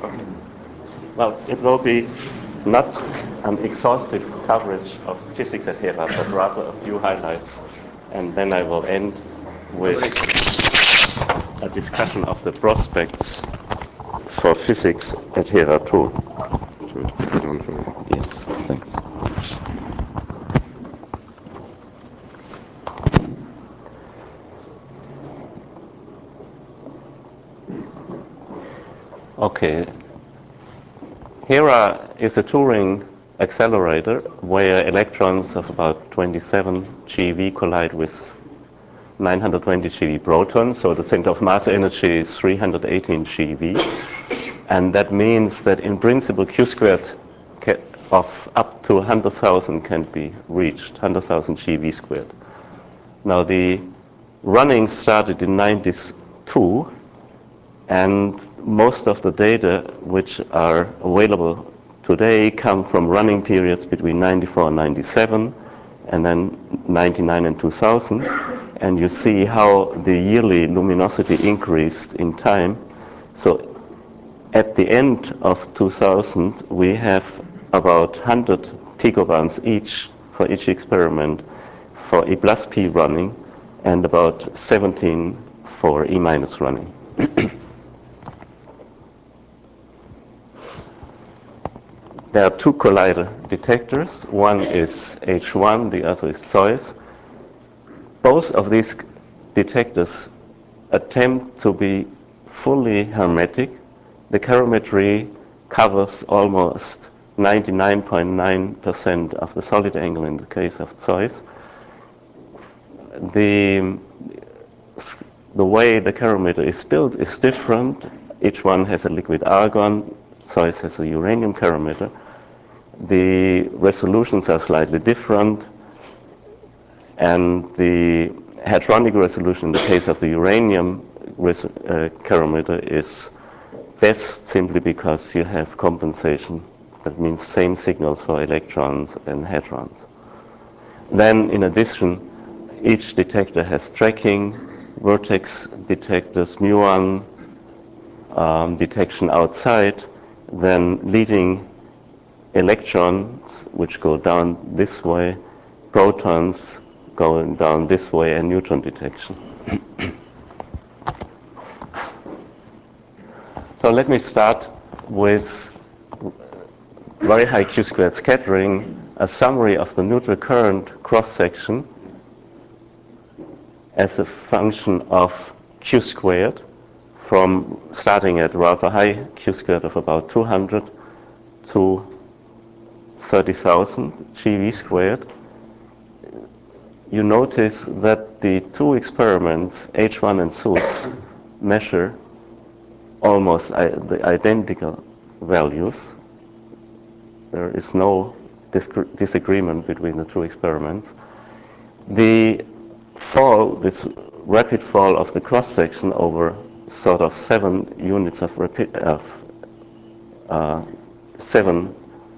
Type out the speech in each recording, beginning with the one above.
Well, it will be not an exhaustive coverage of physics at Hera, but rather a few highlights. And then I will end with a discussion of the prospects for physics at Hera too. Yes, thanks. Okay. Hera is a Turing accelerator where electrons of about 27 GeV collide with 920 GeV protons. So the center of mass energy is 318 GeV. And that means that in principle Q squared of up to 100,000 can be reached, 100,000 GeV squared. Now the running started in 92, and most of the data which are available today come from running periods between 94 and 97, and then 99 and 2000. And you see how the yearly luminosity increased in time. So at the end of 2000, we have about 100 picobarns each for each experiment for E plus P running, and about 17 for E minus running. There are two collider detectors. One is H1, the other is Zeus. Both of these detectors attempt to be fully hermetic. The calorimetry covers almost 99.9% of the solid angle in the case of Zeus. The way the calorimeter is built is different. Each one has a liquid argon. Zeus has a uranium calorimeter. The resolutions are slightly different, and the hadronic resolution in the case of the uranium calorimeter is best simply because you have compensation. That means same signals for electrons and hadrons. Then in addition, each detector has tracking, vertex detectors, muon detection outside, then leading electrons which go down this way, protons going down this way, and neutron detection. So let me start with very high Q squared scattering, a summary of the neutral current cross-section as a function of Q squared from starting at rather high Q squared of about 200 to 30,000 GeV squared. You notice that the two experiments, H1 and Zeus, measure almost the identical values. There is no disagreement between the two experiments. The fall, this rapid fall of the cross-section over sort of 7 units of 7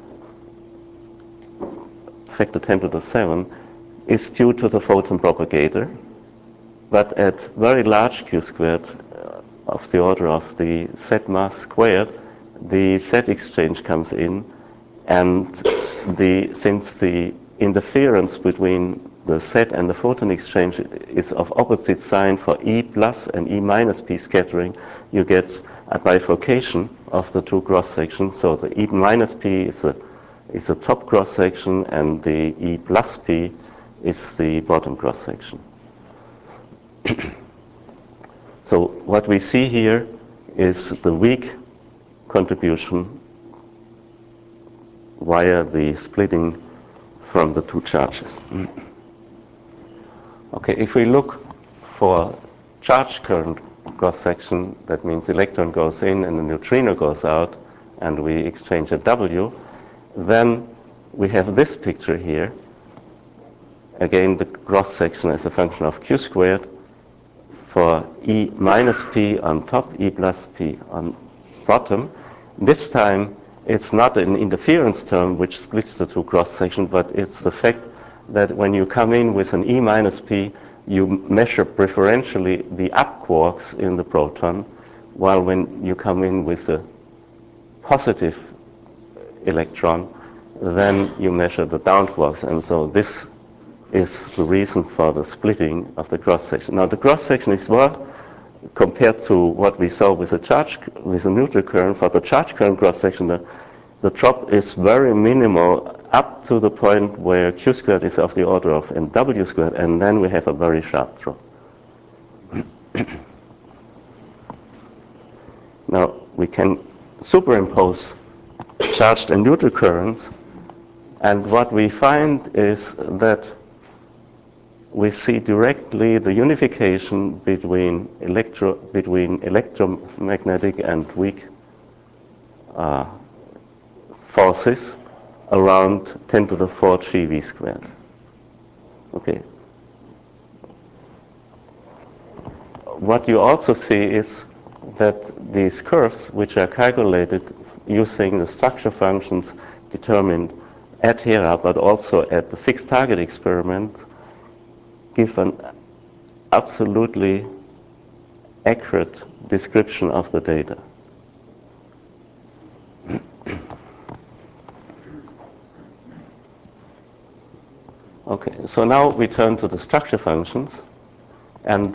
factor 10 to the 7 is due to the photon propagator, but at very large Q squared of the order of the Z mass squared, the Z exchange comes in, and since the interference between the Z and the photon exchange is of opposite sign for E plus and E minus P scattering, you get a bifurcation of the two cross sections. So the E minus P is the top cross section, and the E plus P is the bottom cross section. So what we see here is the weak contribution via the splitting from the two charges. Okay, if we look for charge current cross section, that means the electron goes in and the neutrino goes out, and we exchange a W, then we have this picture here. Again, the cross section is a function of Q squared for E minus P on top, E plus P on bottom. This time it's not an interference term which splits the two cross sections, but it's the fact that when you come in with an E minus P, you measure preferentially the up quarks in the proton, while when you come in with a positive electron, then you measure the down quarks. And so this is the reason for the splitting of the cross-section. Now the cross-section is well compared to what we saw with a neutral current. For the charge current cross-section, the drop is very minimal up to the point where Q squared is of the order of NW squared, and then we have a very sharp drop. Now we can superimpose charged and neutral currents, and what we find is that we see directly the unification between electromagnetic and weak forces around 10 to the 4 GeV squared. Okay. What you also see is that these curves, which are calculated using the structure functions determined at Hera, but also at the fixed target experiment, give an absolutely accurate description of the data. Okay, so now we turn to the structure functions, and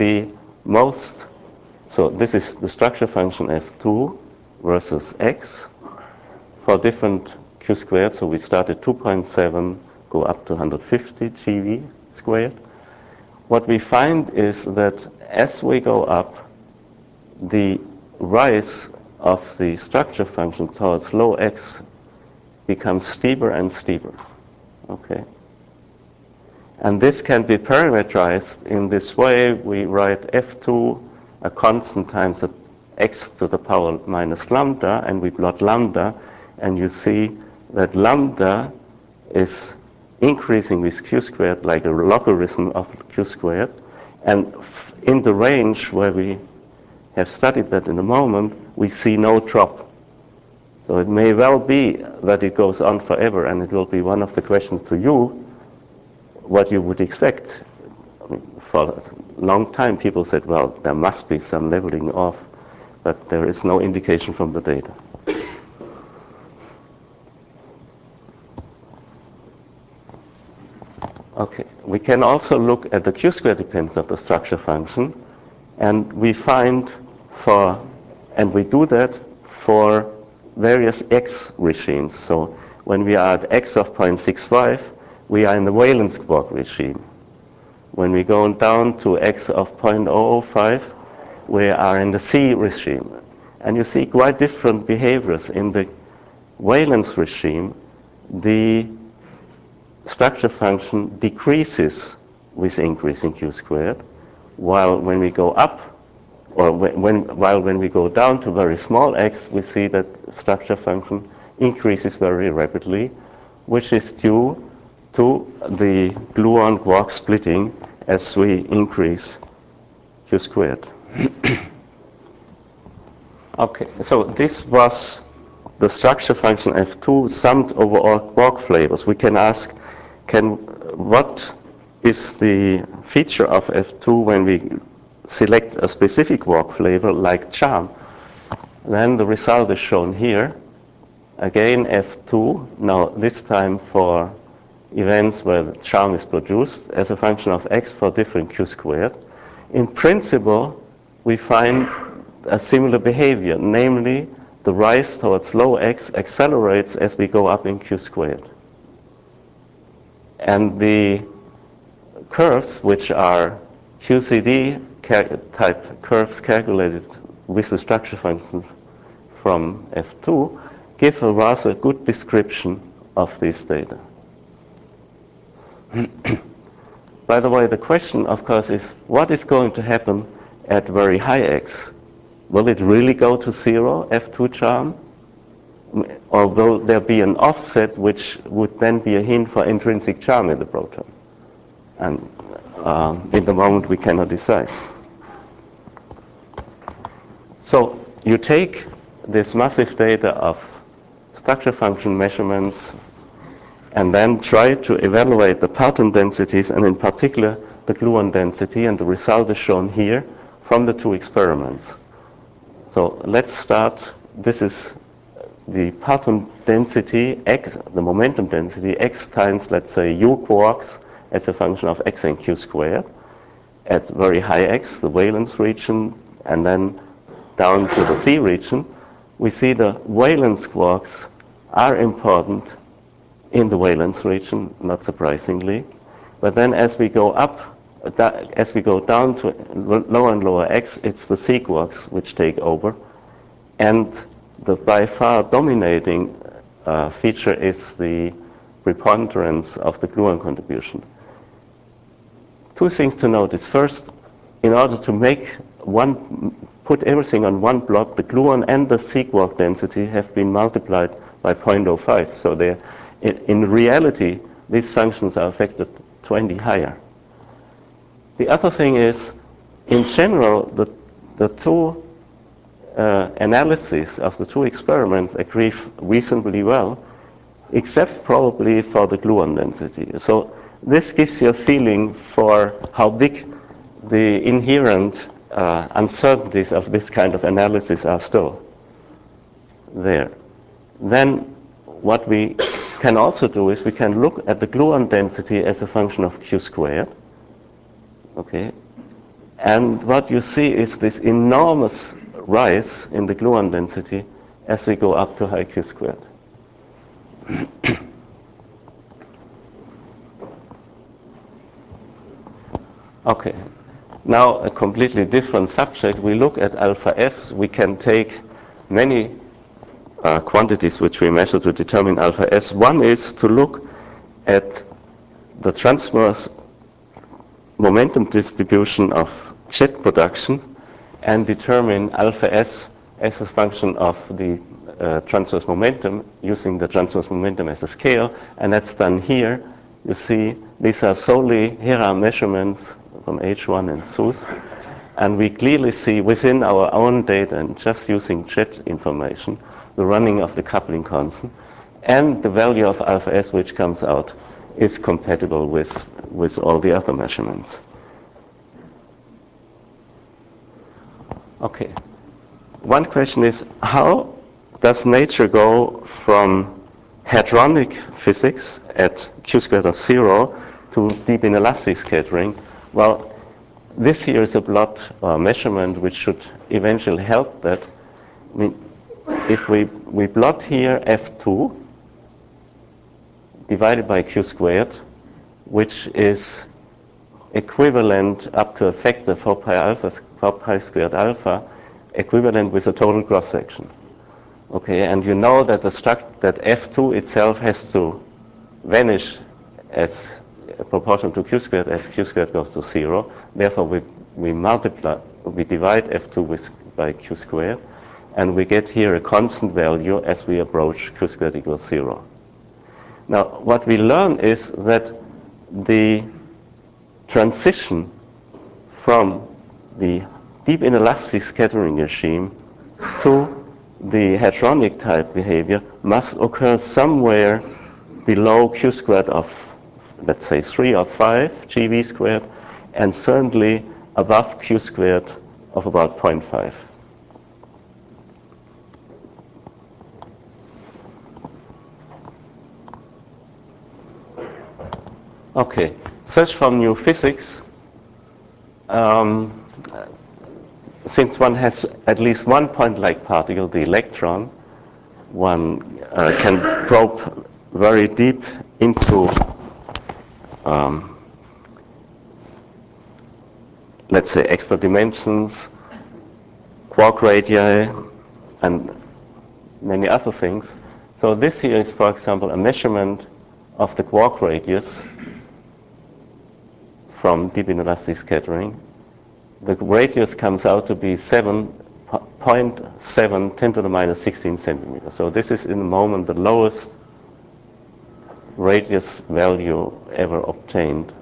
so this is the structure function F2 versus X for different Q squared. So we start at 2.7, go up to 150 GeV squared. What we find is that as we go up, the rise of the structure function towards low x becomes steeper and steeper. Okay. And this can be parameterized in this way. We write F2 a constant times the x to the power minus lambda, and we plot lambda, and you see that lambda is increasing with Q squared like a logarithm of Q squared. And in the range where we have studied that in a moment, we see no drop. So it may well be that it goes on forever, and it will be one of the questions to you, what you would expect. I mean, for a long time people said, well, there must be some leveling off, but there is no indication from the data. Okay, we can also look at the Q square dependence of the structure function, and we find and we do that for various x regimes. So when we are at x of 0.65, we are in the valence quark regime. When we go down to x of 0.005, we are in the C regime. And you see quite different behaviors. In the valence regime, the structure function decreases with increasing Q squared, while when we go up, or when we go down to very small x, we see that structure function increases very rapidly, which is due to the gluon quark splitting as we increase Q squared. Okay, so this was the structure function F2 summed over all quark flavors. We can ask, what is the feature of F2 when we select a specific quark flavor like charm? Then the result is shown here. Again, F2, now this time for events where the charm is produced as a function of x for different Q squared. In principle, we find a similar behavior, namely the rise towards low x accelerates as we go up in Q squared. And the curves, which are QCD type curves calculated with the structure function from F2, give a rather good description of this data. By the way, the question, of course, is what is going to happen at very high x? Will it really go to zero, F2 charm? Or will there be an offset which would then be a hint for intrinsic charm in the proton? And in the moment we cannot decide. So you take this massive data of structure function measurements and then try to evaluate the parton densities, and in particular the gluon density, and the result is shown here from the two experiments. So let's start. This is the parton density x, the momentum density x times, let's say, u quarks as a function of x and q squared at very high x, the valence region, and then down to the C region, we see the valence quarks are important in the valence region, not surprisingly. But then as we go up, as we go down to lower and lower x, it's the C quarks which take over. And the by far dominating feature is the preponderance of the gluon contribution. Two things to notice. First, in order to put everything on one block, the gluon and the C quark density have been multiplied by 0.05. So in reality, these functions are affected 20 higher. The other thing is, in general, the two analyses of the two experiments agree reasonably well, except probably for the gluon density. So this gives you a feeling for how big the inherent uncertainties of this kind of analysis are still there. Then what we can also do is we can look at the gluon density as a function of q squared. Okay, and what you see is this enormous rise in the gluon density as we go up to high q squared. Okay, now a completely different subject. We look at alpha S. We can take many quantities which we measure to determine alpha S. One is to look at the transverse momentum distribution of jet production and determine alpha S as a function of the transverse momentum using the transverse momentum as a scale, and that's done here. You see, these are solely, here are measurements from H1 and SUS, and we clearly see within our own data and just using jet information, the running of the coupling constant, and the value of alpha S which comes out is compatible with all the other measurements. Okay, one question is, how does nature go from hadronic physics at q squared of 0 to deep inelastic scattering? Well, this here is a plot measurement which should eventually help that. I mean, if we plot here F2 divided by q squared, which is equivalent up to a factor 4 pi squared alpha, equivalent with a total cross section. Okay, and you know that that F2 itself has to vanish as proportional to q squared as q squared goes to 0. Therefore, we divide F2 by q squared, and we get here a constant value as we approach q squared equals 0. Now, what we learn is that the transition from the deep inelastic scattering regime to the hadronic type behavior must occur somewhere below q squared of, let's say, 3 or 5 GV squared, and certainly above q squared of about 0.5. Okay, search for new physics. Since one has at least one point-like particle, the electron, one can probe very deep into, let's say, extra dimensions, quark radii, and many other things. So this here is, for example, a measurement of the quark radius from deep inelastic scattering. The radius comes out to be 7.7 10 to the minus 16 centimeters. So this is in the moment the lowest radius value ever obtained.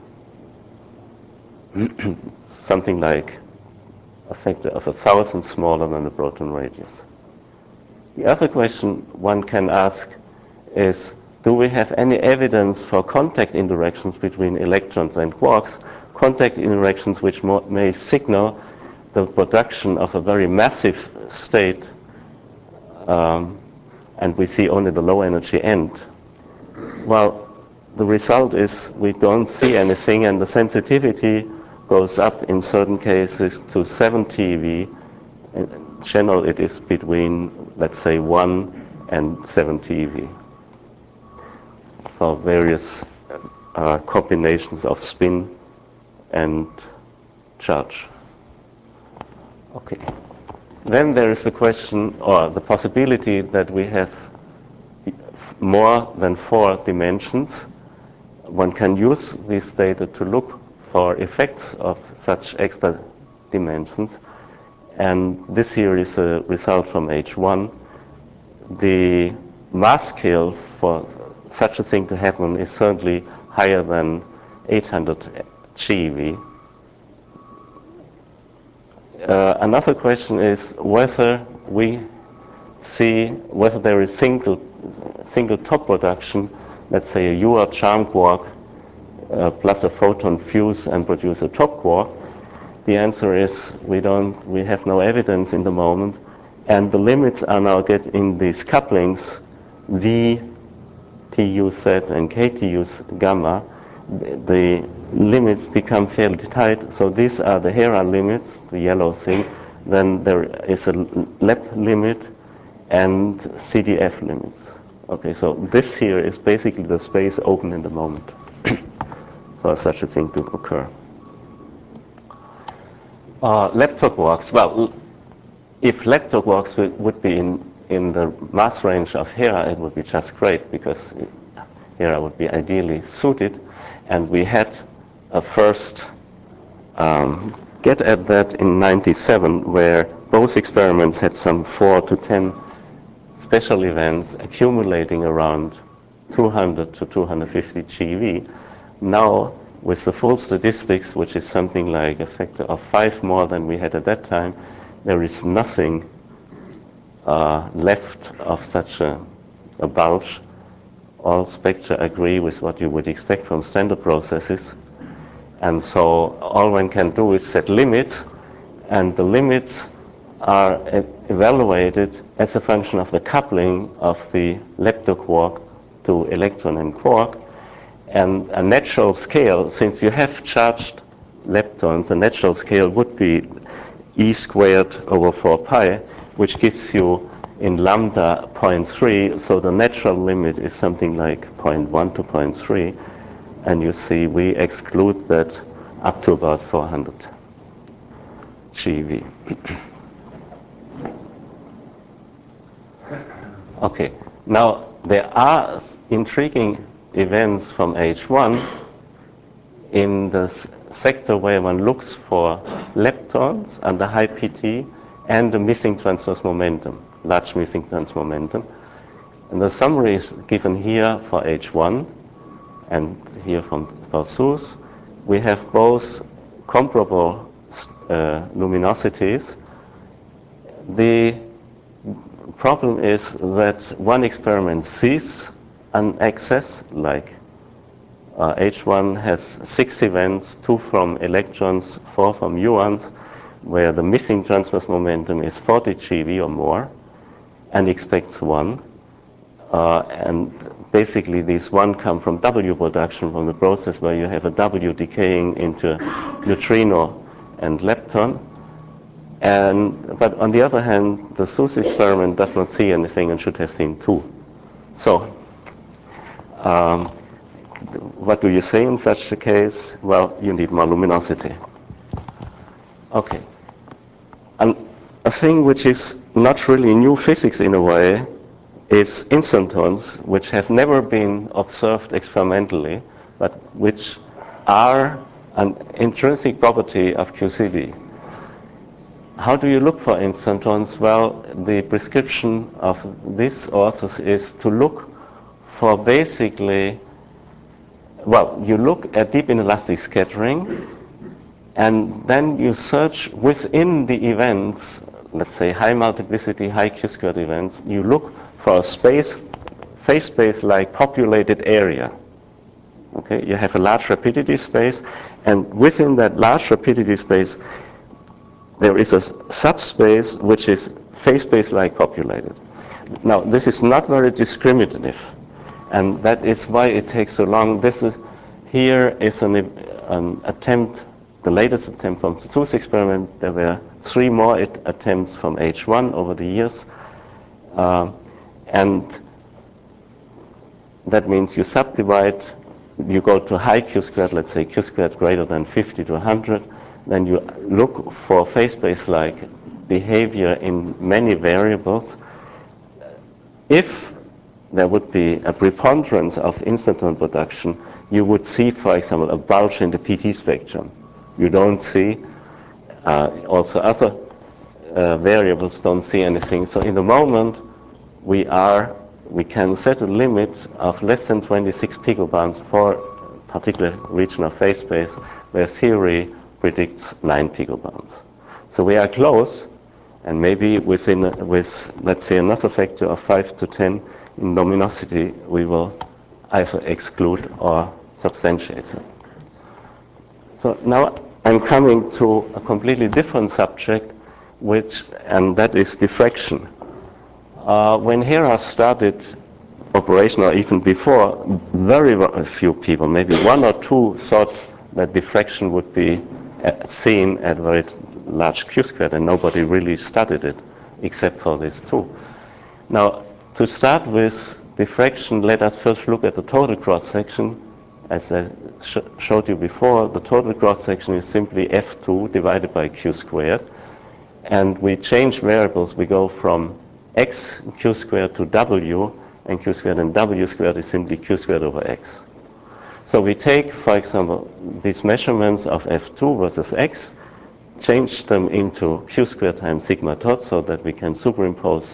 Something like a factor of 1,000 smaller than the proton radius. The other question one can ask is, do we have any evidence for contact interactions between electrons and quarks? Contact interactions which may signal the production of a very massive state and we see only the low energy end. Well, the result is we don't see anything, and the sensitivity goes up in certain cases to 7 TeV. In general, it is between, let's say, 1 and 7 TeV for various combinations of spin and charge. Okay. Then there is the question, or the possibility, that we have more than 4 dimensions. One can use this data to look for effects of such extra dimensions. And this here is a result from H1. The mass scale for such a thing to happen is certainly higher than 800 GeV. Another question is whether we see whether there is single top production, let's say a UART charm quark plus a photon fuse and produce a top quark. The answer is we have no evidence in the moment, and the limits are now getting these couplings V TUZ and KTUZ gamma. The limits become fairly tight, so these are the Hera limits, the yellow thing. Then there is a LEP limit and CDF limits. Okay, so this here is basically the space open in the moment for such a thing to occur. Lepton quarks. Well, if lepton quarks would be in the mass range of Hera, it would be just great, because Hera would be ideally suited. And we had a first get at that in '97, where both experiments had some 4 to 10 special events accumulating around 200 to 250 GeV. Now, with the full statistics, which is something like a factor of 5 more than we had at that time, there is nothing left of such a bulge. All spectra agree with what you would expect from standard processes. And so all one can do is set limits, and the limits are evaluated as a function of the coupling of the leptoquark to electron and quark. And a natural scale, since you have charged leptons, the natural scale would be E squared over 4 pi, which gives you in lambda 0.3, so the natural limit is something like 0.1 to 0.3, and you see we exclude that up to about 400 GeV. Okay, now there are intriguing events from H1 in the sector where one looks for leptons under high PT and the missing transverse momentum, large missing transverse momentum. And the summary is given here for H1 and here for SUS. We have both comparable luminosities. The problem is that one experiment sees an excess, like H1 has 6 events, 2 from electrons, 4 from muons, where the missing transverse momentum is 40 GeV or more, and expects 1. And basically these 1 come from W production from the process where you have a W decaying into neutrino and lepton. But on the other hand, the SUS experiment does not see anything and should have seen 2. So what do you say in such a case? Well, you need more luminosity. Okay. And a thing which is not really new physics in a way is instantons, which have never been observed experimentally, but which are an intrinsic property of QCD. How do you look for instantons? Well, the prescription of these authors is to look for basically, well, you look at deep inelastic scattering, and then you search within the events, let's say high multiplicity, high Q-squared events, you look for a space, phase space-like populated area. Okay, you have a large rapidity space, and within that large rapidity space, there is a subspace which is phase space-like populated. Now, this is not very discriminative, and that is why it takes so long. Here is an attempt, the latest attempt from the tooth experiment. There were 3 more attempts from H1 over the years, and that means you subdivide, you go to high Q-squared, let's say Q-squared greater than 50 to 100, then you look for phase space-like behavior in many variables. If there would be a preponderance of instanton production, you would see, for example, a bulge in the PT spectrum. You don't see, also other variables don't see anything. So in the moment, we can set a limit of less than 26 picobarns for a particular region of phase space, where theory predicts 9 picobarns. So we are close, and maybe with, let's say, another factor of 5 to 10 in luminosity, we will either exclude or substantiate it. So now I'm coming to a completely different subject, and that is diffraction. When HERA started operation, or even before, very few people, maybe 1 or 2, thought that diffraction would be seen at very large Q-squared, and nobody really studied it except for these 2. Now, to start with diffraction, let us first look at the total cross-section. As I showed you before, the total cross-section is simply F2 divided by Q-squared, and we change variables. We go from x Q-squared to W, and Q-squared and W-squared is simply Q-squared over x. So we take, for example, these measurements of F2 versus x, change them into Q-squared times sigma tot, so that we can superimpose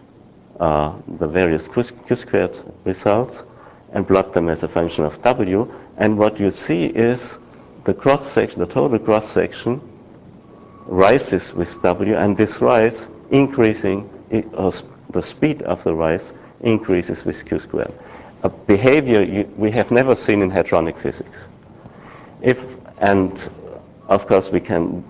the various Q-squared results and plot them as a function of W. And what you see is the cross-section, the total cross-section, rises with W, and this rise increasing, the speed of the rise increases with Q-squared. A behavior we have never seen in hadronic physics. And of course we can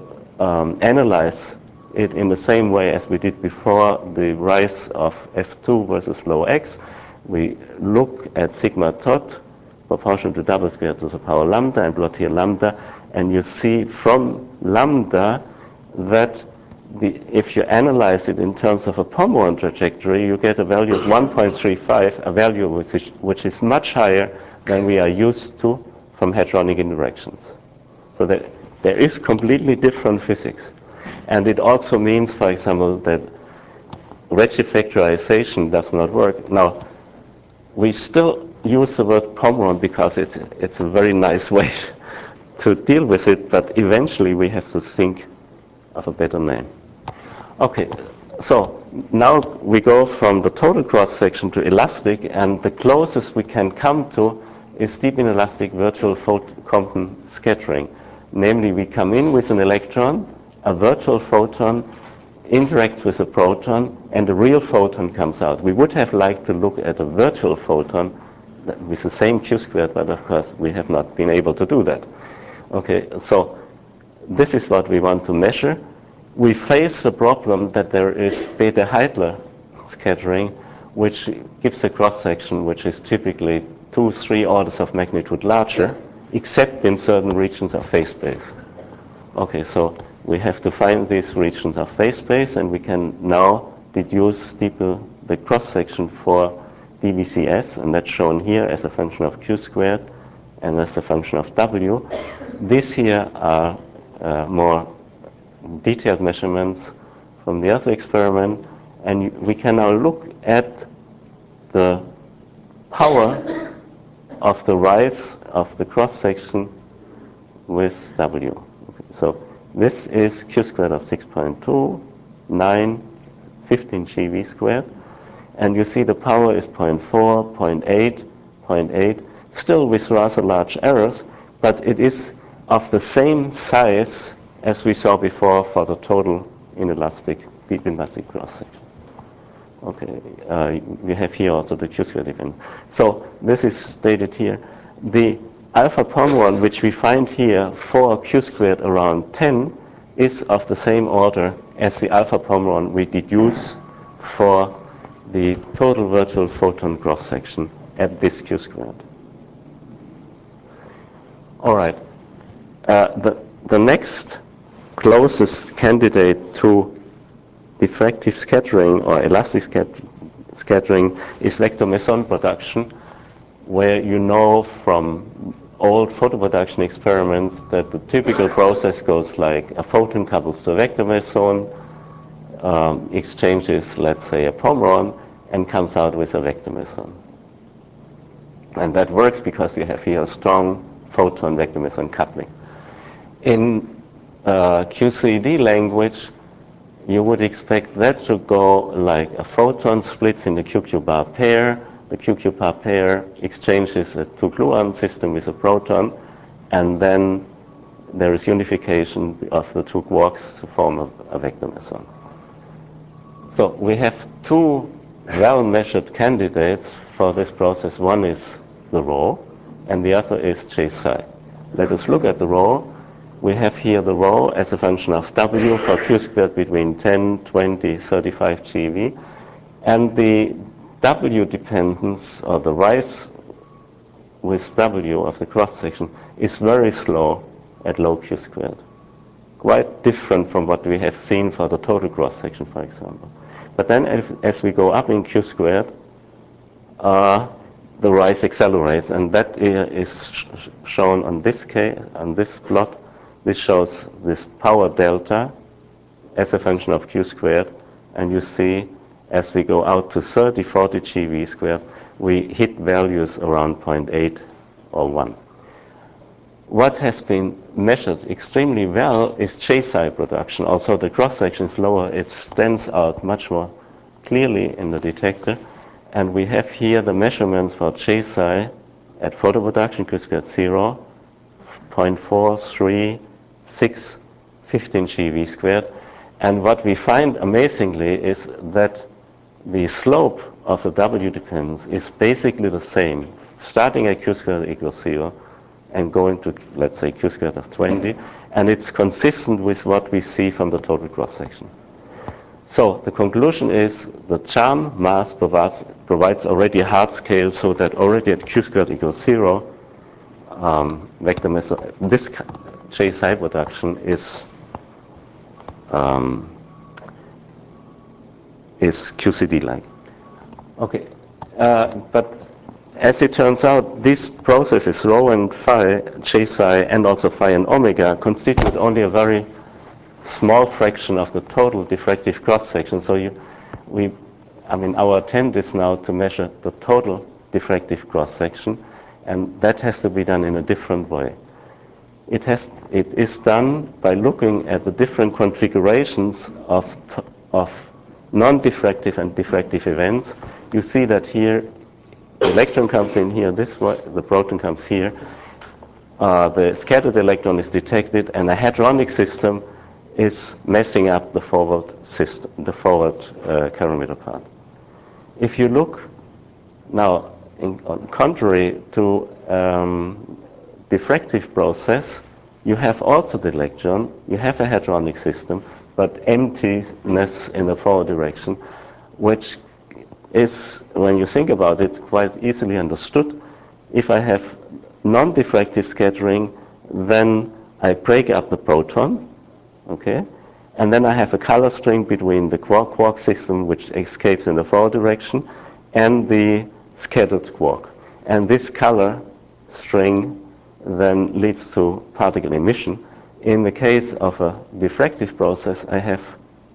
analyze it in the same way as we did before the rise of F2 versus low x. We look at sigma tot proportional to W squared to the power lambda and plot here lambda, and you see from lambda that if you analyze it in terms of a Pomeroy trajectory, you get a value of 1.35, a value which is much higher than we are used to from hadronic interactions. So there is completely different physics. And it also means, for example, that redshift factorization does not work. Now, we still use the word Pomeroy because it's a very nice way to deal with it, but eventually we have to think of a better name. Okay, so now we go from the total cross-section to elastic, and the closest we can come to is deep inelastic virtual Compton scattering. Namely, we come in with an electron, a virtual photon interacts with a proton, and a real photon comes out. We would have liked to look at a virtual photon with the same Q-squared, but of course we have not been able to do that. Okay, so this is what we want to measure. We face the problem that there is Bethe-Heitler scattering, which gives a cross-section which is typically 2-3 orders of magnitude larger, except in certain regions of phase space. Okay, so we have to find these regions of phase space, and we can now deduce the cross-section for DVCS, and that's shown here as a function of Q-squared and as a function of W. These here are more detailed measurements from the other experiment, and we can now look at the power of the rise of the cross-section with W. Okay, so this is Q-squared of 6.2, 9, 15 GeV squared, and you see the power is 0.4, 0.8, 0.8, still with rather large errors, but it is of the same size as we saw before for the total deep inelastic cross-section. Okay, we have here also the Q-squared event. So this is stated here. The alpha Pomeroy, which we find here for Q-squared around 10, is of the same order as the alpha Pomeroy we deduce for the total virtual photon cross-section at this q squared. All right. The next closest candidate to diffractive scattering or elastic scattering is vector meson production, where you know from old photoproduction experiments that the typical process goes like a photon couples to a vector meson, exchanges, let's say, a pomeron, and comes out with a vector meson. And that works because you have here a strong photon vector meson coupling. In QCD language, you would expect that to go like a photon splits in the QQ bar pair. The QQ bar pair exchanges a two-gluon system with a proton, and then there is unification of the two quarks to form a vector meson. So we have two well-measured candidates for this process. One is the rho, and the other is J psi. Let us look at the rho. We have here the rho as a function of W for q squared between 10, 20, 35 GeV. And the W dependence, or the rise with W of the cross-section, is very slow at low q squared. Quite different from what we have seen for the total cross-section, for example. But then as we go up in q squared, the rise accelerates, and that is shown on this plot. This shows this power delta as a function of q squared, and you see as we go out to 30, 40 GeV squared, we hit values around 0.8 or 1. What has been measured extremely well is J psi production. Also, the cross-section is lower. It stands out much more clearly in the detector. And we have here the measurements for J psi at photoproduction, q squared 0, 0.4, 3, 6, 15 GeV squared. And what we find amazingly is that the slope of the W dependence is basically the same, starting at q squared equals 0 and going to, let's say, q squared of 20. And it's consistent with what we see from the total cross-section. So the conclusion is the charm mass provides already a hard scale, so that already at q squared equals 0, vector meson, this J psi production is QCD-like. Okay, but as it turns out, these processes, rho and phi, J psi, and also phi and omega, constitute only a very small fraction of the total diffractive cross-section. So our attempt is now to measure the total diffractive cross-section, and that has to be done in a different way. It is done by looking at the different configurations of non-diffractive and diffractive events. You see that here, the electron comes in here this way, the proton comes here. The scattered electron is detected, and a hadronic system is messing up the forward system, the forward calorimeter part. If you look now, on contrary to diffractive process, you have also the electron, you have a hadronic system, but emptiness in the forward direction, which is, when you think about it, quite easily understood. If I have non-diffractive scattering, then I break up the proton, okay? And then I have a color string between the quark-quark system, which escapes in the forward direction, and the scattered quark. And this color string then leads to particle emission. In the case of a diffractive process, I have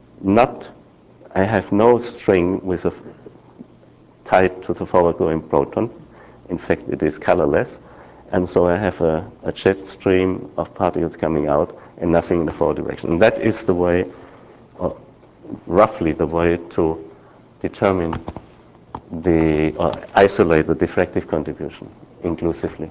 no string with a tied to the forward-going proton. In fact, it is colorless. And so I have a jet stream of particles coming out and nothing in the forward direction. And that is the way, or roughly the way, to determine or isolate the diffractive contribution inclusively.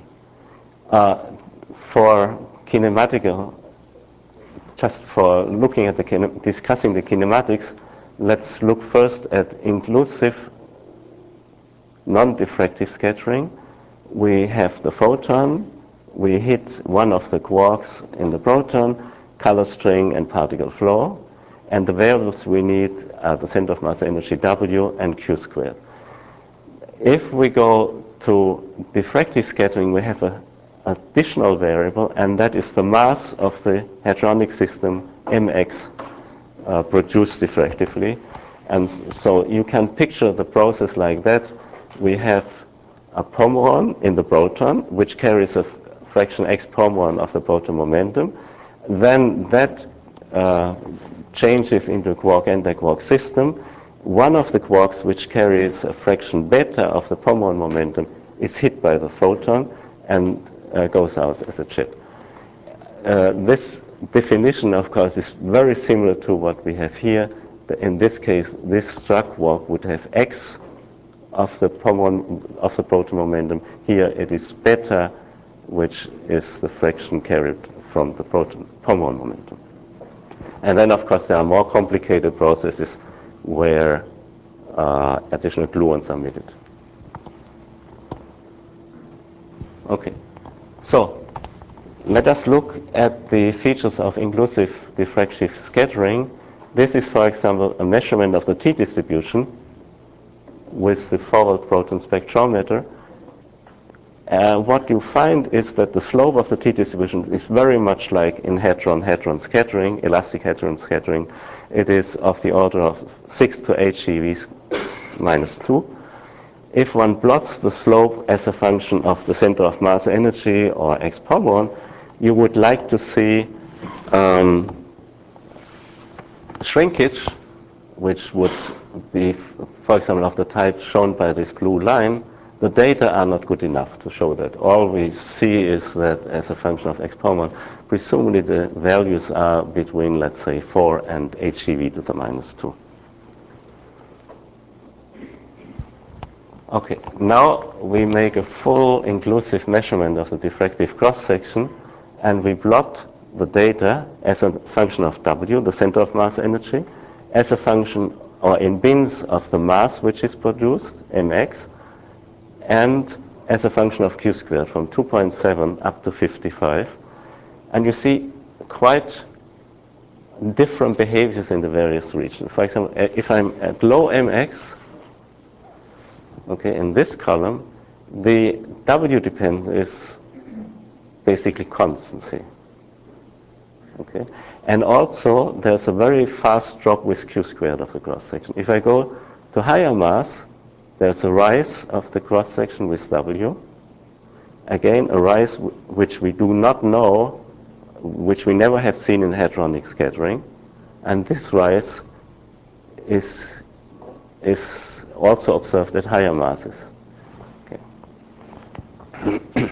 For kinematical, just for looking at discussing the kinematics, let's look first at inclusive non-diffractive scattering. We have the photon, we hit one of the quarks in the proton, color string and particle flow. And the variables we need are the center of mass energy W and Q squared. If we go to diffractive scattering, we have an additional variable, and that is the mass of the hadronic system mx produced diffractively. And so you can picture the process like that. We have a pomeron in the proton, which carries a fraction x pomeron of the proton momentum. Then that changes into a quark-antiquark system. One of the quarks, which carries a fraction beta of the pomeron momentum, is hit by the photon and goes out as a jet. This definition, of course, is very similar to what we have here. In this case, this struck quark would have x of the proton momentum. Here it is beta, which is the fraction carried from the pomeron momentum. And then, of course, there are more complicated processes where additional gluons are needed. Okay, so let us look at the features of inclusive diffractive scattering. This is, for example, a measurement of the T distribution with the forward proton spectrometer. What you find is that the slope of the T distribution is very much like in hadron-hadron scattering, elastic hadron scattering. It is of the order of 6 to 8 GeVs minus 2. If one plots the slope as a function of the center of mass energy or x pomeron, you would like to see shrinkage, which would be, for example, of the type shown by this blue line. The data are not good enough to show that. All we see is that as a function of x pomeron, presumably the values are between, let's say, 4 and 8 GeV to the minus 2. Okay, now we make a full inclusive measurement of the diffractive cross-section, and we plot the data as a function of W, the center of mass energy, as a function, or in bins, of the mass which is produced, mx, and as a function of Q squared from 2.7 up to 55. And you see quite different behaviors in the various regions. For example, if I'm at low mx, okay, in this column, the W dependence is basically constancy. Okay, and also there's a very fast drop with Q squared of the cross section. If I go to higher mass, there's a rise of the cross section with W. Again, a rise which we do not know, which we never have seen in hadronic scattering, and this rise is also observed at higher masses. Okay.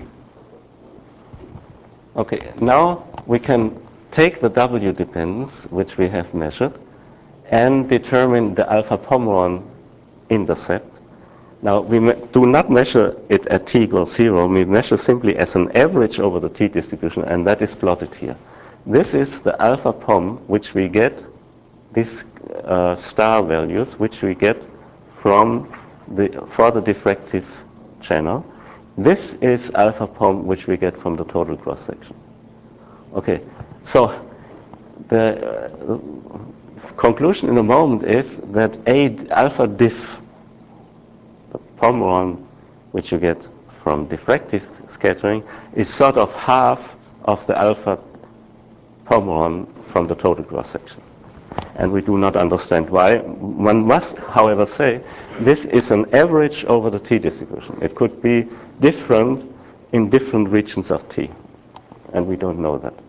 Okay, now we can take the W dependence, which we have measured, and determine the alpha pomeron intercept. Now, we do not measure it at t equals 0. We measure simply as an average over the T distribution, and that is plotted here. This is the alpha pom, which we get, these star values, which we get for the diffractive channel. This is alpha pom, which we get from the total cross-section. Okay, so the conclusion in a moment is that alpha diff, the pomeron, which you get from diffractive scattering, is sort of half of the alpha pomeron from the total cross-section. And we do not understand why. One must, however, say this is an average over the T distribution. It could be different in different regions of T, and we don't know that.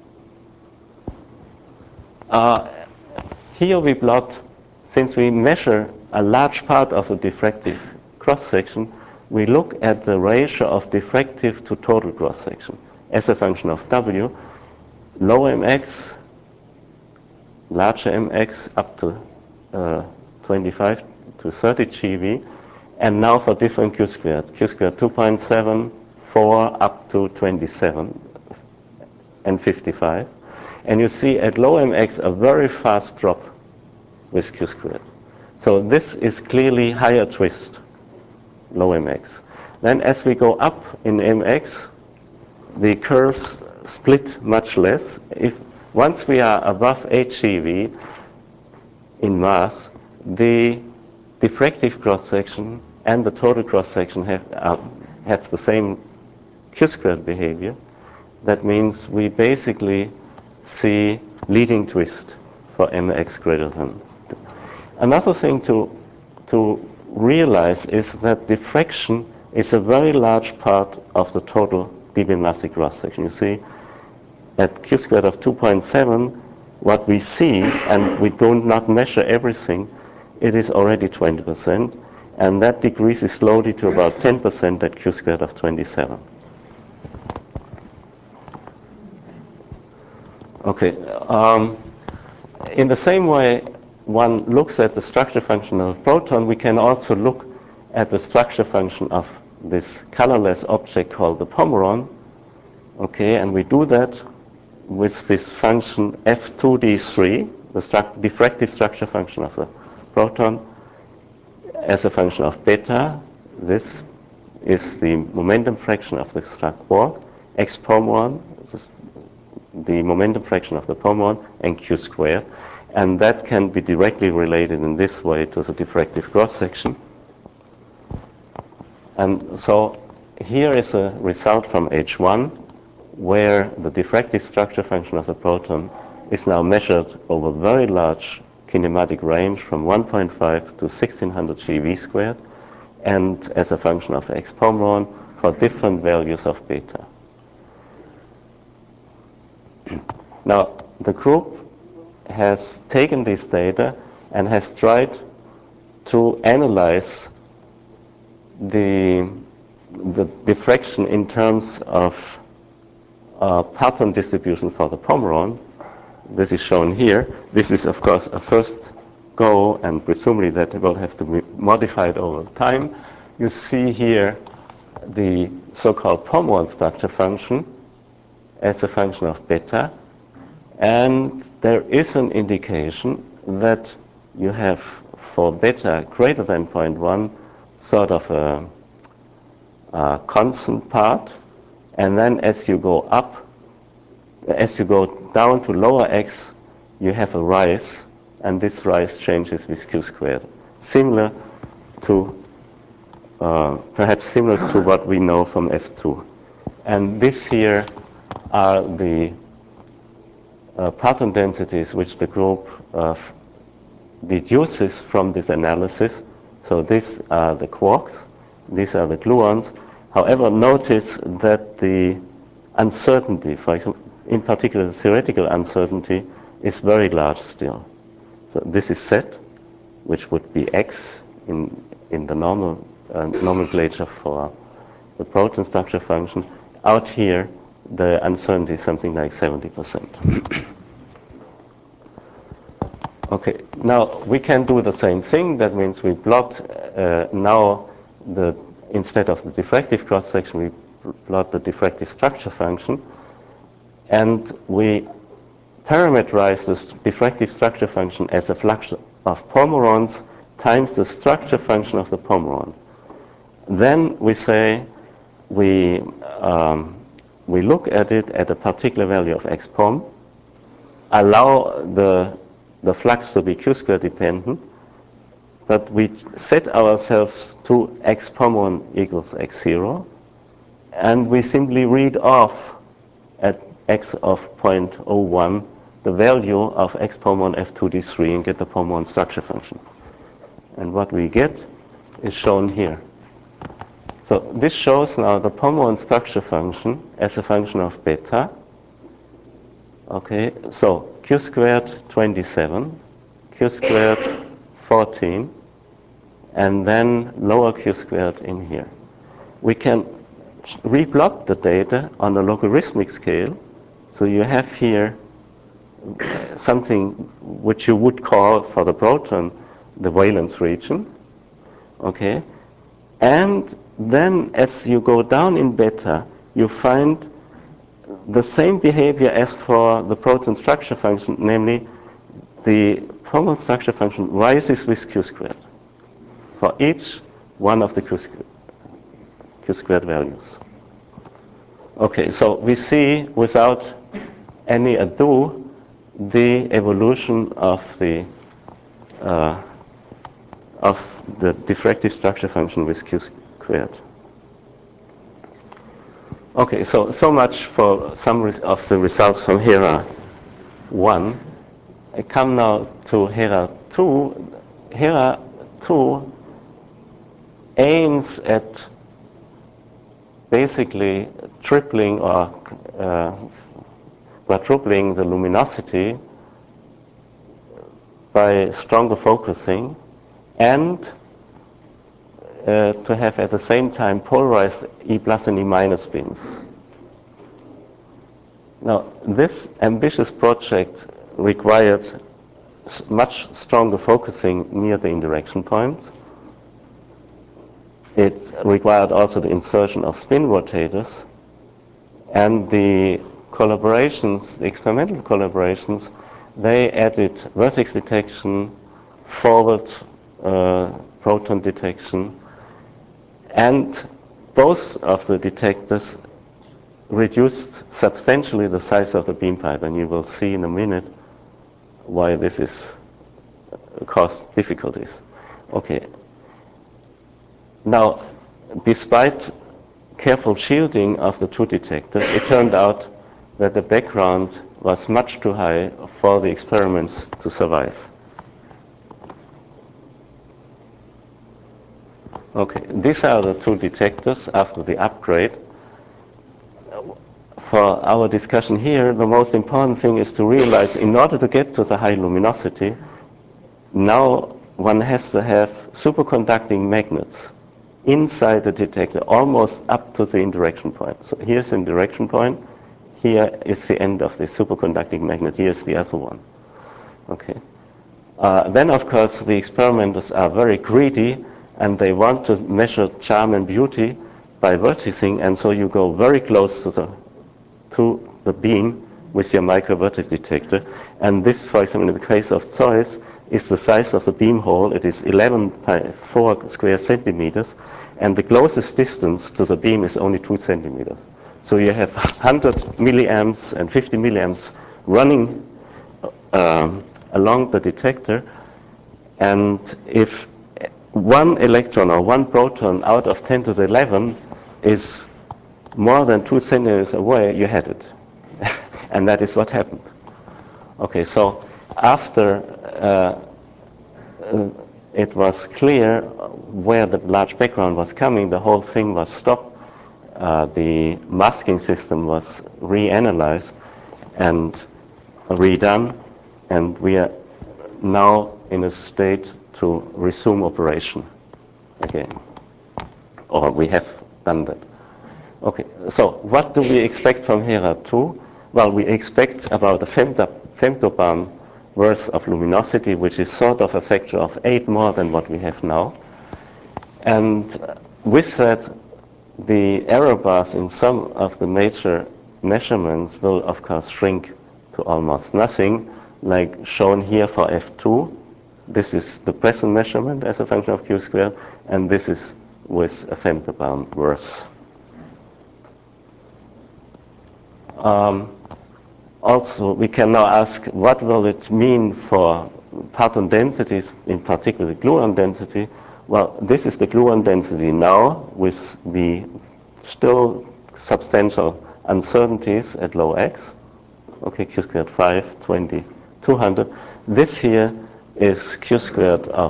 Here we plot, since we measure a large part of the diffractive cross-section, we look at the ratio of diffractive to total cross-section as a function of W. Low mx, larger mx up to 25 to 30 GeV, and now for different Q squared 2.7, 4 up to 27 and 55. And you see at low mx a very fast drop with Q squared. So this is clearly higher twist, low mx. Then as we go up in mx, the curves split much less. Once we are above 8 GeV, in mass, the diffractive cross-section and the total cross-section have the same q-squared behavior. That means we basically see leading twist for mx greater than. Another thing to realize is that diffraction is a very large part of the total dB massive cross-section. You see, at q-squared of 2.7, what we see, and we do not measure everything, it is already 20%, and that decreases slowly to about 10% at q-squared of 27. Okay, in the same way one looks at the structure function of a proton, we can also look at the structure function of this colorless object called the Pomeron. Okay, and we do that with this function F2D3, the diffractive structure function of the proton, as a function of beta. This is the momentum fraction of the struck quark, x Pomeron, the momentum fraction of the Pomeron, and q squared. And that can be directly related in this way to the diffractive cross-section. And so here is a result from H1, where the diffractive structure function of the proton is now measured over a very large kinematic range from 1.5 to 1600 GeV squared, and as a function of x Pomeron for different values of beta. Now, the group has taken this data and has tried to analyze the diffraction in terms of pattern distribution for the Pomeron. This is shown here. This is, of course, a first go, and presumably that will have to be modified over time. You see here the so-called Pomeron structure function as a function of beta. And there is an indication that you have, for beta greater than 0.1, sort of a constant part. And then as you go up, as you go down to lower x, you have a rise. And this rise changes with q squared. Similar to, perhaps similar to what we know from F2. And this here are the pattern densities which the group deduces from this analysis. So these are the quarks, these are the gluons. However, notice that the uncertainty, for example, in particular the theoretical uncertainty, is very large still. So this is Z, which would be X in the normal nomenclature for the proton structure function. Out here, the uncertainty is something like 70%. Okay, now we can do the same thing. That means we plot now instead of the diffractive cross-section, we plot the diffractive structure function, and we parameterize this diffractive structure function as a flux of Pomerons times the structure function of the Pomeron. Then we say we look at it at a particular value of x pom, allow the flux to be q squared dependent, but we set ourselves to x Pomeron equals x0, and we simply read off at x of 0.01 the value of x Pomeron F2D3 and get the Pomeron structure function. And what we get is shown here. So this shows now the Pomeron structure function as a function of beta. Okay, so q squared 27, q squared 14, and then lower q squared in here. We can replot the data on a logarithmic scale. So you have here something which you would call for the proton the valence region. Okay, and then as you go down in beta, you find the same behavior as for the proton structure function, namely the Pomeron structure function rises with q squared for each one of the q squared values. Okay, so we see without any ado the evolution of the of the diffractive structure function with q squared. Okay, so much for some of the results from HERA 1. I come now to HERA 2. HERA 2 aims at basically tripling or quadrupling the luminosity by stronger focusing and to have at the same time polarized E plus and E minus beams. Now, this ambitious project required much stronger focusing near the indirection points. It required also the insertion of spin rotators, and the collaborations, the experimental collaborations, they added vertex detection, forward proton detection, and both of the detectors reduced substantially the size of the beam pipe, and you will see in a minute why this is caused difficulties. Okay. Now, despite careful shielding of the two detectors, it turned out that the background was much too high for the experiments to survive. Okay, these are the two detectors after the upgrade. For our discussion here, the most important thing is to realize in order to get to the high luminosity, now one has to have superconducting magnets inside the detector, almost up to the indirection point. So here's the indirection point. Here is the end of the superconducting magnet. Here's the other one. Okay. Then, of course, the experimenters are very greedy, and they want to measure charm and beauty by verticing, and so you go very close to the beam with your microvertex detector. And this, for example, in the case of Zeus, is the size of the beam hole. It is 11.4 square centimeters, and the closest distance to the beam is only 2 centimeters. So you have 100 milliamps and 50 milliamps running along the detector, and if one electron or one proton out of 10 to the 11 is more than 2 centimeters away, you had it. And that is what happened. Okay, so after it was clear where the large background was coming, the whole thing was stopped. The masking system was reanalyzed and redone, and we are now in a state to resume operation again. Or we have done that. Okay, so what do we expect from HERA 2? Well, we expect about a femtobarn worth of luminosity, which is sort of a factor of 8 more than what we have now. And with that, the error bars in some of the major measurements will, of course, shrink to almost nothing, like shown here for F2. This is the present measurement as a function of q squared, and this is with a femtobarn worth. Also, we can now ask, what will it mean for parton densities, in particular the gluon density? Well, this is the gluon density now with the still substantial uncertainties at low x. Okay, q squared 5, 20, 200. This here is q squared of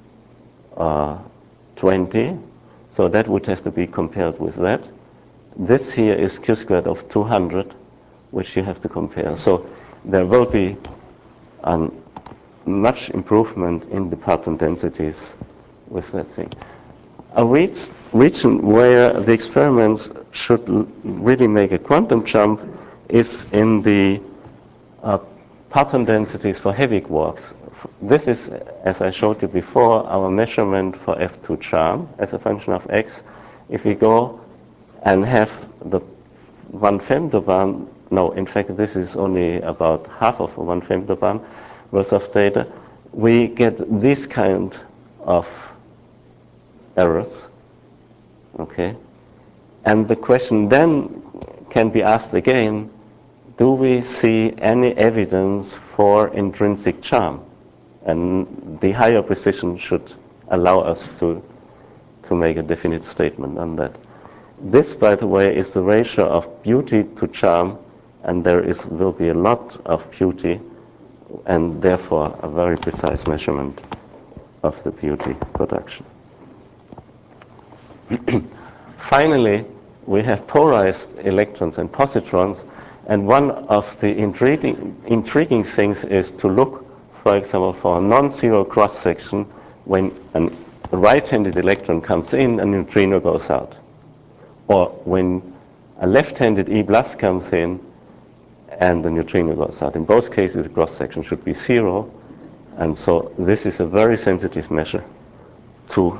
20, so that would have to be compared with that. This here is q squared of 200, which you have to compare. So there will be much improvement in the parton densities with that thing. A region where the experiments should really make a quantum jump is in the parton densities for heavy quarks. This is, as I showed you before, our measurement for F2 charm as a function of x. If we go and have the 1 femtobarn, no, in fact, this is only about half of 1 femtobarn worth of data, we get this kind of errors. Okay, and the question then can be asked again, do we see any evidence for intrinsic charm And the higher precision should allow us to make a definite statement on that. This, by the way, is the ratio of beauty to charm, and will be a lot of beauty, and therefore a very precise measurement of the beauty production. Finally, we have polarized electrons and positrons, and one of the intriguing things is to look, for example, for a non-zero cross-section when a right-handed electron comes in, a neutrino goes out. Or when a left-handed E plus comes in and the neutrino goes out. In both cases, the cross-section should be zero, and so this is a very sensitive measure to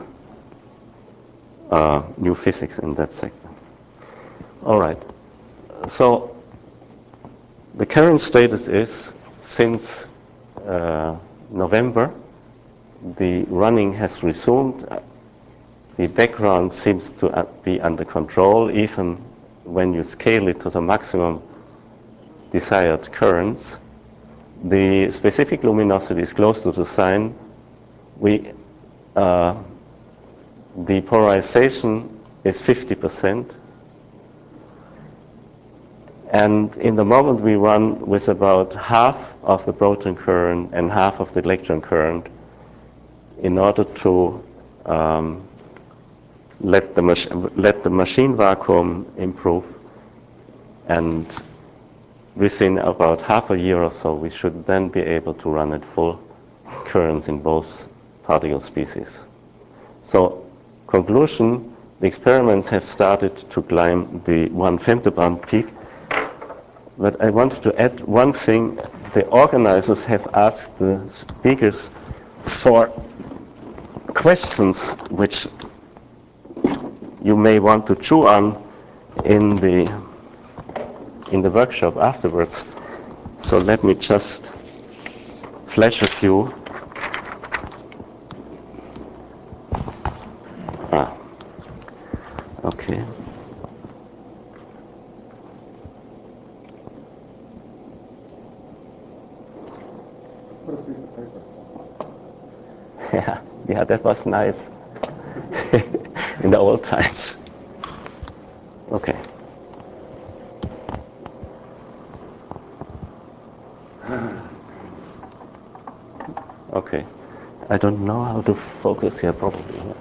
new physics in that sector. All right. So the current status is, since November, the running has resumed. The background seems to be under control, even when you scale it to the maximum desired currents. The specific luminosity is close to the sign. The polarization is 50%. And in the moment we run with about half of the proton current and half of the electron current in order to let the machine vacuum improve, and within about half a year or so we should then be able to run at full currents in both particle species. So, conclusion, the experiments have started to climb the 1 femtobarn peak, but I wanted to add one thing. The organizers have asked the speakers for questions which you may want to chew on in the workshop afterwards. So let me just flash a few. Okay. Yeah, that was nice. In the old times. Okay. Okay. I don't know how to focus here, probably. Yeah.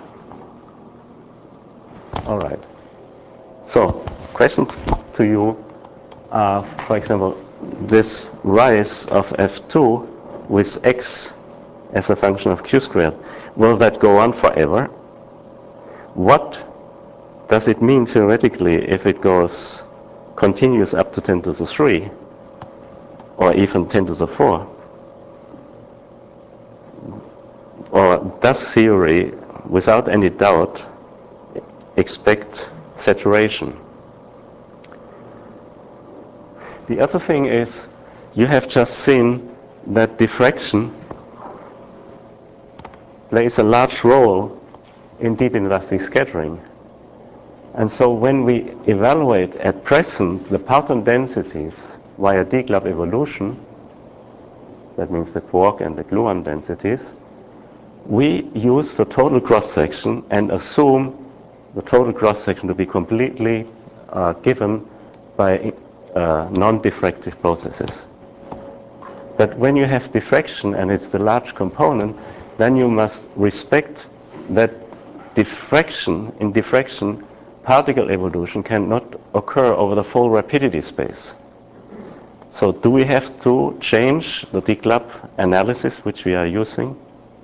All right. So, questions to you are, for example, this rise of F2 with x as a function of q squared. Will that go on forever? What does it mean theoretically if it continues up to 10 to the 3 or even 10 to the 4? Or does theory, without any doubt, expect saturation? The other thing is, you have just seen that diffraction plays a large role in deep inelastic scattering. And so when we evaluate at present the parton densities via D-club evolution, that means the quark and the gluon densities, we use the total cross-section and assume the total cross-section to be completely given by non-diffractive processes. But when you have diffraction and it's the large component, then you must respect that in diffraction, particle evolution cannot occur over the full rapidity space. So do we have to change the D-club analysis which we are using?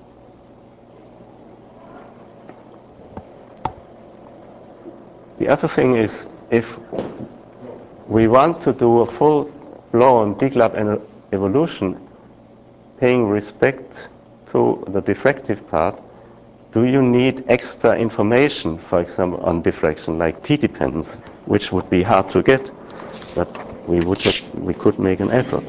The other thing is, if we want to do a full-blown D-club evolution, paying respect to the diffractive part, do you need extra information, for example, on diffraction, like t-dependence, which would be hard to get, but we could make an effort.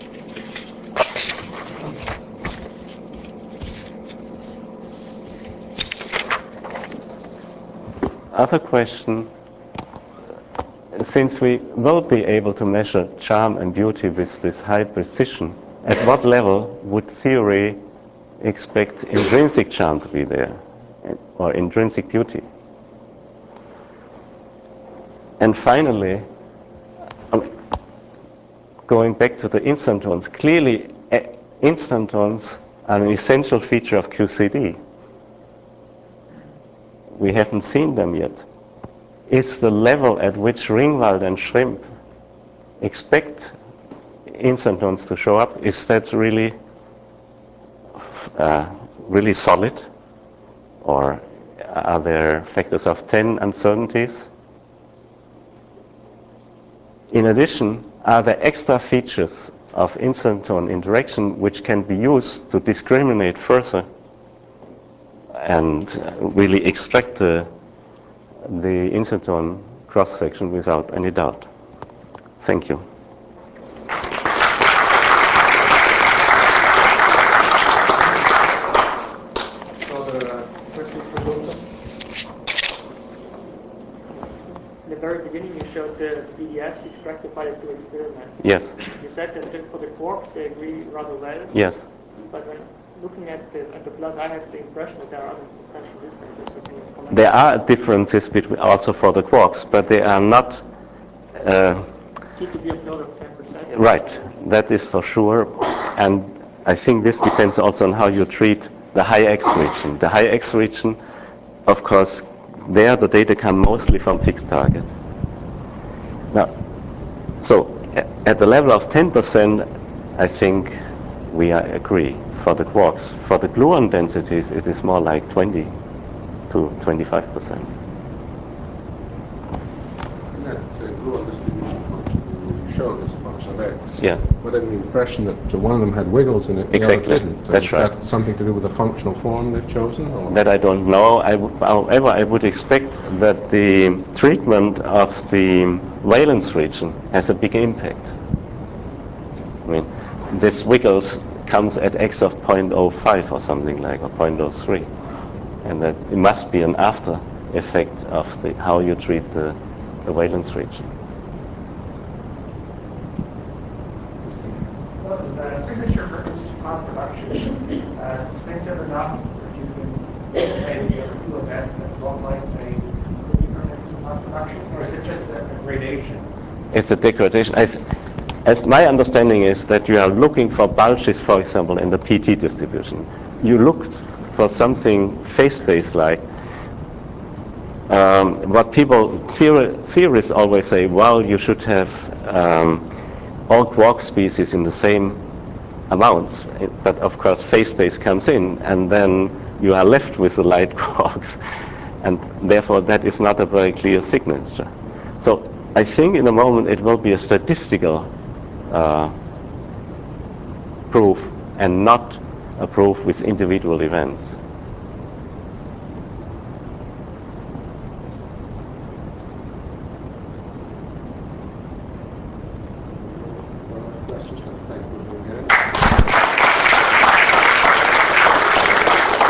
Other question, since we will be able to measure charm and beauty with this high precision, at what level would theory expect intrinsic charm to be there, or intrinsic beauty. And finally, going back to the instantons, clearly instantons are an essential feature of QCD. We haven't seen them yet. Is the level at which Ringwald and Schrimp expect instantons to show up, is that really really solid? Or are there factors of 10 uncertainties? In addition, are there extra features of instanton interaction which can be used to discriminate further and really extract the instanton cross-section without any doubt? Thank you. In the very beginning, you showed the PDFs extracted by the two experiments. Yes. You said that for the quarks, they agree rather well. Yes. But when looking at the plot, I have the impression that there are other substantial differences. So can you comment? There are differences between also for the quarks, but they are not. Seem to be a plot of 10%. Right. That is for sure, and I think this depends also on how you treat the high X region. The high X region, of course, there the data come mostly from fixed target. Now, so at the level of 10%, I think we agree for the quarks. For the gluon densities, it is more like 20 to 25%. That gluon distribution function you showed as a function of X. Yeah. But I had the impression that one of them had wiggles in it, Exactly. the other didn't. That's is right. that something to do with the functional form they've chosen? Or? That I don't know. However, I would expect that the treatment of the valence region has a big impact. I mean, this wiggles comes at X of 0.05 or something like, or 0.03. And that it must be an after effect of how you treat the valence region. Well, the signature for instrument production distinctive enough that you can say that you have two events that look like they could be from instrument production, or is it just a gradation? It's a degradation. As my understanding is that you are looking for bulges, for example, in the PT distribution. You looked for something phase-space like. What people, theorists always say, well, you should have all quark species in the same amounts. But of course, phase space comes in, and then you are left with the light quarks. And therefore, that is not a very clear signature. So I think in a moment it will be a statistical proof and not a proof with individual events. Well, questions, thank you again.